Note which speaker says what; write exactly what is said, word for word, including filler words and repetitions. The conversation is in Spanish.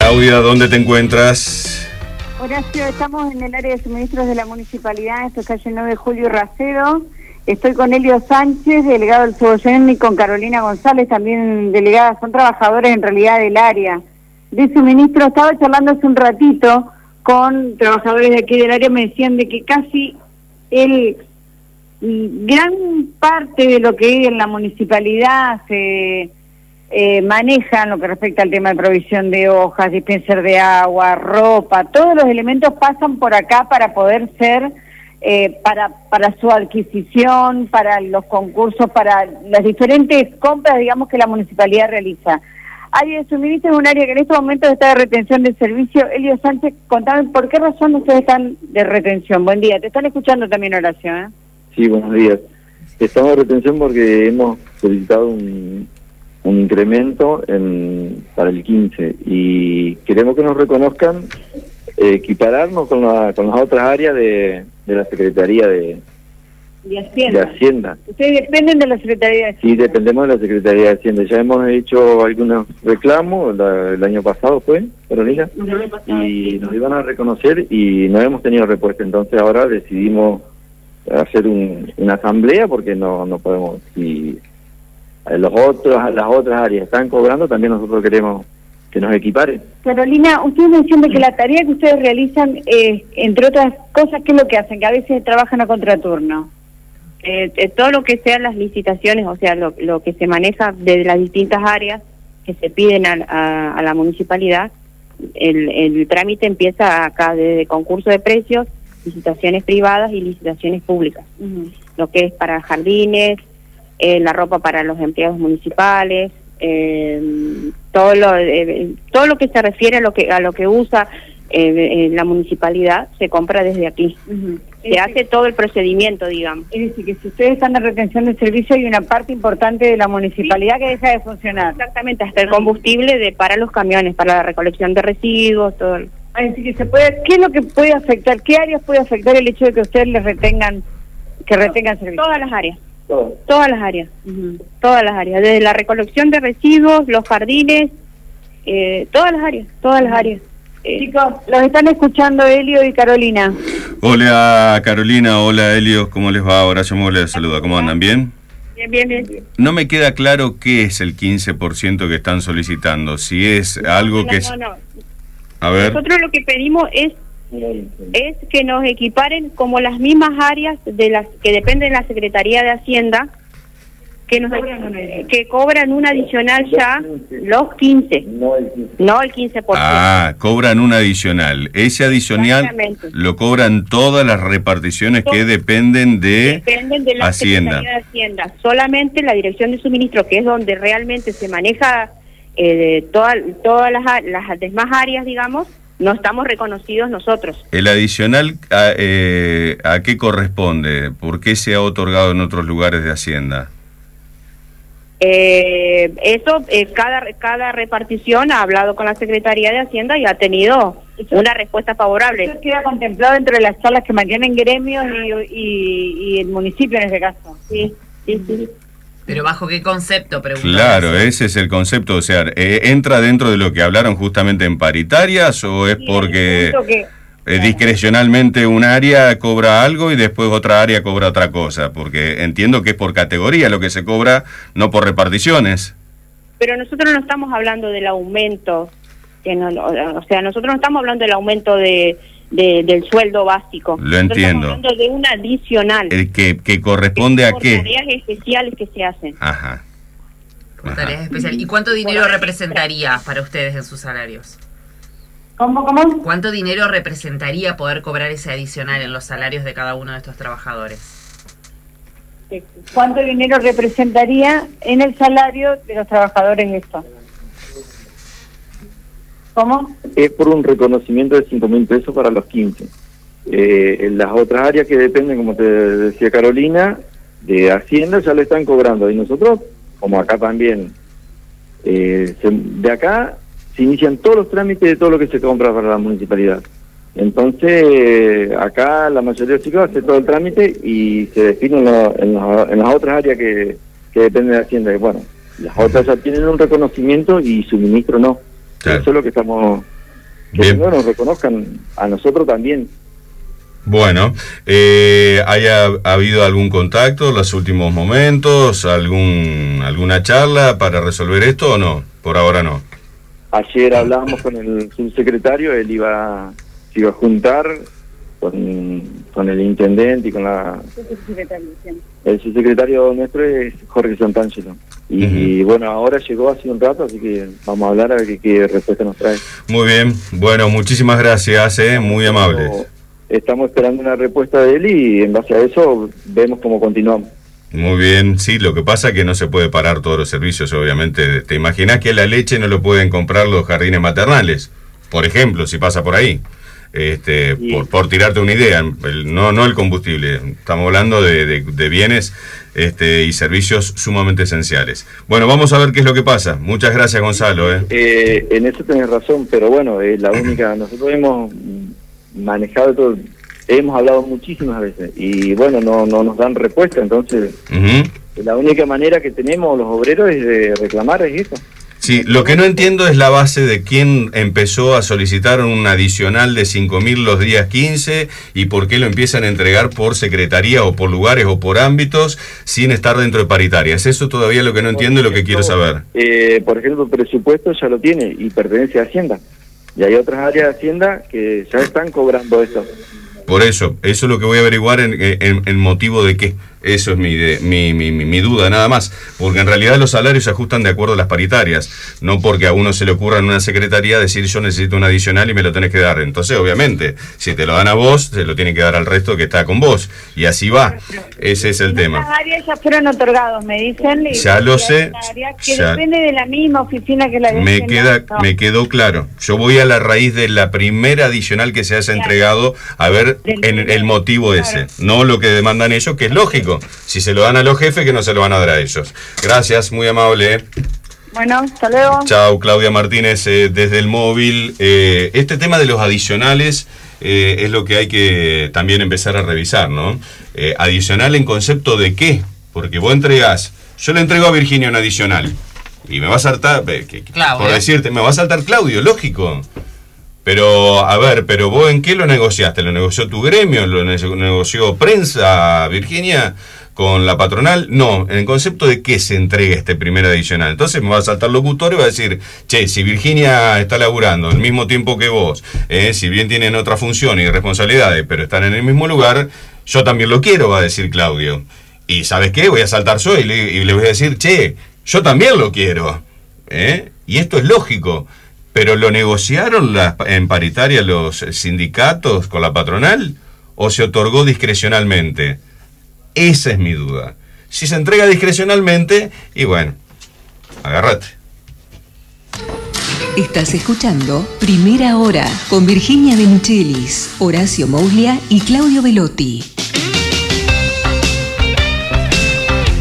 Speaker 1: Claudia, ¿dónde te encuentras?
Speaker 2: Horacio, estamos en el área de suministros de la municipalidad, esto es calle nueve de Julio y Racedo. Estoy con Elio Sánchez, delegado del Cebollén, y con Carolina González, también delegada. Son trabajadores en realidad del área de suministro. Estaba charlando hace un ratito con trabajadores de aquí del área, me decían de que casi el gran parte de lo que hay en la municipalidad se eh, maneja en lo que respecta al tema de provisión de hojas, dispenser de agua, ropa, todos los elementos pasan por acá para poder ser, eh, para, para su adquisición, para los concursos, para las diferentes compras, digamos, que la municipalidad realiza. Área de suministro es un área que en estos momentos está de retención de servicio. Elio Sánchez, contame, ¿por qué razón ustedes están de retención? Buen día, te están escuchando también, Horacio, ¿eh?
Speaker 3: Sí, buenos días. Estamos de retención porque hemos solicitado un, un incremento en, para el quince y queremos que nos reconozcan, eh, equipararnos con, la, con las otras áreas de, de la Secretaría de,
Speaker 2: de, Hacienda.
Speaker 3: de Hacienda.
Speaker 2: ¿Ustedes dependen de la Secretaría de Hacienda?
Speaker 3: Sí, dependemos de la Secretaría de Hacienda. Ya hemos hecho algunos reclamos, la, el año pasado fue, Carolina, y nos iban a reconocer y no hemos tenido respuesta. Entonces ahora decidimos hacer un, una asamblea porque no no podemos, si los otros las otras áreas están cobrando, también nosotros queremos que nos equiparen.
Speaker 2: Carolina, ustedes me dicen de que la tarea que ustedes realizan, eh, entre otras cosas, ¿qué es lo que hacen? Que a veces trabajan a contraturno.
Speaker 4: Eh, eh, todo lo que sean las licitaciones, o sea, lo, lo que se maneja desde las distintas áreas que se piden a, a, a la municipalidad, el, el trámite empieza acá desde concurso de precios, licitaciones privadas y licitaciones públicas. Uh-huh. Lo que es para jardines, eh, la ropa para los empleados municipales, eh, todo lo eh, todo lo que se refiere a lo que a lo que usa eh, la municipalidad se compra desde aquí. Uh-huh. Se es hace que, todo el procedimiento, digamos.
Speaker 2: Es decir, que si ustedes están en retención de servicio hay una parte importante de la municipalidad sí. que deja de funcionar.
Speaker 4: Exactamente, hasta el combustible de para los camiones, para la recolección de residuos, todo el...
Speaker 2: Es decir, que se puede, ¿qué es lo que puede afectar? ¿Qué áreas puede afectar el hecho de que ustedes les retengan, que retengan servicio?
Speaker 4: Todas las áreas,
Speaker 3: Todo.
Speaker 4: todas las áreas, uh-huh. todas las áreas, desde la recolección de residuos, los jardines, eh, todas las áreas, todas las áreas.
Speaker 2: Eh, Chicos, los están escuchando Elio y Carolina.
Speaker 1: Hola Carolina, hola Elio, ¿cómo les va? Horacio Mola les saluda, ¿cómo andan? ¿Bien?
Speaker 4: Bien, bien, bien.
Speaker 1: No me queda claro qué es el quince por ciento que están solicitando, si es
Speaker 4: no,
Speaker 1: algo
Speaker 4: no,
Speaker 1: que
Speaker 4: no,
Speaker 1: es...
Speaker 4: No.
Speaker 1: A ver.
Speaker 4: Nosotros lo que pedimos es es que nos equiparen como las mismas áreas de las que dependen de la Secretaría de Hacienda, que nos que cobran un adicional ya los quince,
Speaker 3: No el quince.
Speaker 4: No el quince por ciento.
Speaker 1: Ah, cobran un adicional. Ese adicional lo cobran todas las reparticiones que dependen de,
Speaker 4: dependen de la
Speaker 1: Hacienda.
Speaker 4: Secretaría de Hacienda. Solamente la Dirección de Suministro, que es donde realmente se maneja eh, toda, todas las, las demás áreas, digamos, no estamos reconocidos nosotros.
Speaker 1: ¿El adicional a, eh, a qué corresponde? ¿Por qué se ha otorgado en otros lugares de Hacienda?
Speaker 4: Eh, eso, eh, cada cada repartición ha hablado con la Secretaría de Hacienda y ha tenido una respuesta favorable.
Speaker 2: Eso queda contemplado dentro de las charlas que mantienen gremios y, y, y el municipio en este caso.
Speaker 4: Sí, sí, sí.
Speaker 5: ¿Pero bajo qué concepto?
Speaker 1: Claro, ese es el concepto. O sea, eh, ¿entra dentro de lo que hablaron justamente en paritarias o es sí, porque que, eh, discrecionalmente un área cobra algo y después otra área cobra otra cosa? Porque entiendo que es por categoría lo que se cobra, no por reparticiones.
Speaker 4: Pero nosotros no estamos hablando del aumento, que no, o sea, nosotros no estamos hablando del aumento de... De, del sueldo básico.
Speaker 1: Lo entiendo.
Speaker 4: Estamos hablando de un adicional.
Speaker 1: El que, que corresponde a qué.
Speaker 4: Tareas especiales que se hacen.
Speaker 1: Ajá.
Speaker 5: Ajá. Tareas especiales. ¿Y cuánto dinero representaría para ustedes en sus salarios?
Speaker 2: ¿Cómo, cómo?
Speaker 5: ¿Cuánto dinero representaría poder cobrar ese adicional en los salarios de cada uno de estos trabajadores?
Speaker 2: ¿Cuánto dinero representaría en el salario de los trabajadores esto? ¿Cómo?
Speaker 3: Es por un reconocimiento de cinco mil pesos para los quince. Eh, en las otras áreas que dependen, como te decía Carolina, de Hacienda ya lo están cobrando. Y nosotros, como acá también, eh, se, de acá se inician todos los trámites de todo lo que se compra para la municipalidad. Entonces, eh, acá la mayoría de los chicos hace todo el trámite y se define en, lo, en, lo, en las otras áreas que, que dependen de Hacienda. Y bueno, las otras ya tienen un reconocimiento y suministro no. Claro. Eso es lo que estamos que primero nos reconozcan a nosotros también.
Speaker 1: Bueno, eh, ¿haya ha habido algún contacto en los últimos momentos, algún alguna charla para resolver esto o no? Por ahora no.
Speaker 3: Ayer hablábamos con el subsecretario, él iba, se iba a juntar con, con el intendente y con la... El subsecretario nuestro es Jorge Santangelo. Y, uh-huh. y bueno, ahora llegó hace un rato, así que vamos a hablar a ver qué, qué respuesta nos trae.
Speaker 1: Muy bien, bueno, muchísimas gracias, eh, muy amables.
Speaker 3: Estamos esperando una respuesta de él y en base a eso vemos cómo continuamos.
Speaker 1: Muy bien, sí, lo que pasa es que no se puede parar todos los servicios, obviamente. ¿Te imaginas que la leche no lo pueden comprar los jardines maternales? Por ejemplo, si pasa por ahí. Este, sí. por, por tirarte una idea, el, no, no el combustible, estamos hablando de, de, de bienes este, y servicios sumamente esenciales. Bueno, vamos a ver qué es lo que pasa. Muchas gracias, Gonzalo. Eh.
Speaker 3: Eh, en eso tenés razón, pero bueno, es la única, nosotros hemos manejado todo, hemos hablado muchísimas veces y bueno, no, no nos dan respuesta, entonces uh-huh. la única manera que tenemos los obreros es de reclamar, es eso.
Speaker 1: Sí, lo que no entiendo es la base de quién empezó a solicitar un adicional de cinco mil los días quince y por qué lo empiezan a entregar por secretaría o por lugares o por ámbitos sin estar dentro de paritaria. Es eso todavía lo que no entiendo y lo que quiero saber.
Speaker 3: Eh, por ejemplo, el presupuesto ya lo tiene y pertenece a Hacienda. Y hay otras áreas de Hacienda que ya están cobrando eso.
Speaker 1: Por eso, eso es lo que voy a averiguar en, en, en motivo de qué. Eso es mi, de, mi, mi, mi, mi duda, nada más. Porque en realidad los salarios se ajustan de acuerdo a las paritarias. No porque a uno se le ocurra en una secretaría decir yo necesito un adicional y me lo tenés que dar. Entonces, obviamente, si te lo dan a vos, se lo tiene que dar al resto que está con vos. Y así va. Ese es el tema.
Speaker 2: Las áreas ya fueron otorgados, me dicen. Y
Speaker 1: ya lo sé.
Speaker 2: Que
Speaker 1: ya
Speaker 2: depende de la misma oficina que la de
Speaker 1: me queda no. Me quedó claro. Yo voy a la raíz de la primera adicional que se haya claro. entregado a ver en el motivo ese. Claro. No lo que demandan ellos, que es lógico. Si se lo dan a los jefes, que no se lo van a dar a ellos. Gracias, muy amable.
Speaker 2: Bueno, hasta luego.
Speaker 1: Chao, Claudia Martínez, eh, desde el móvil. Eh, este tema de los adicionales eh, es lo que hay que también empezar a revisar, ¿no? Eh, ¿Adicional en concepto de qué? Porque vos entregás, yo le entrego a Virginia un adicional y me va a saltar, eh, que, por decirte, me va a saltar Claudio, lógico. Pero, a ver, pero vos ¿en qué lo negociaste? ¿Lo negoció tu gremio? ¿Lo negoció prensa, Virginia, con la patronal? No, en el concepto de qué se entrega este primer adicional. Entonces me va a saltar locutor y va a decir, che, si Virginia está laburando al mismo tiempo que vos, eh, si bien tienen otra función y responsabilidades, pero están en el mismo lugar, yo también lo quiero, va a decir Claudio. Y ¿sabes qué? Voy a saltar yo y le, y le voy a decir, che, yo también lo quiero. ¿Eh? Y esto es lógico. ¿Pero lo negociaron la, en paritaria los sindicatos con la patronal o se otorgó discrecionalmente? Esa es mi duda. Si se entrega discrecionalmente, y bueno, agárrate.
Speaker 6: Estás escuchando Primera Hora con Virginia De Michelis, Horacio Mouglia y Claudio Velotti.